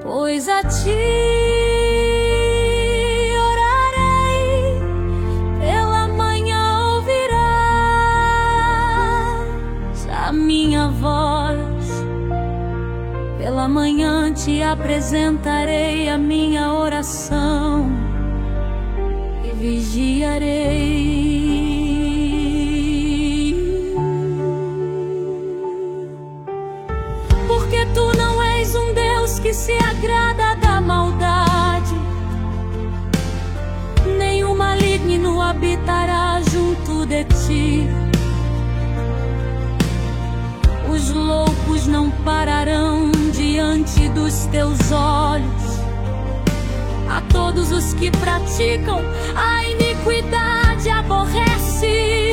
pois a ti orarei, pela manhã ouvirás a minha voz, pela manhã te apresentarei a minha oração e vigiarei. Porque tu não és um Deus que se agrada da maldade, nem o maligno habitará junto de ti. Os loucos não pararão diante dos teus olhos. A todos os que praticam a iniquidade aborreces.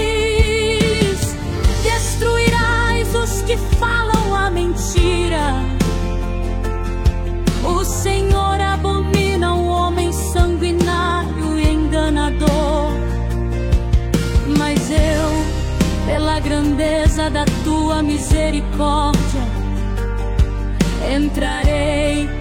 Destruirás os que falam a mentira. O Senhor abomina o homem sanguinário e enganador. Mas eu, pela grandeza da tua misericórdia, entrarei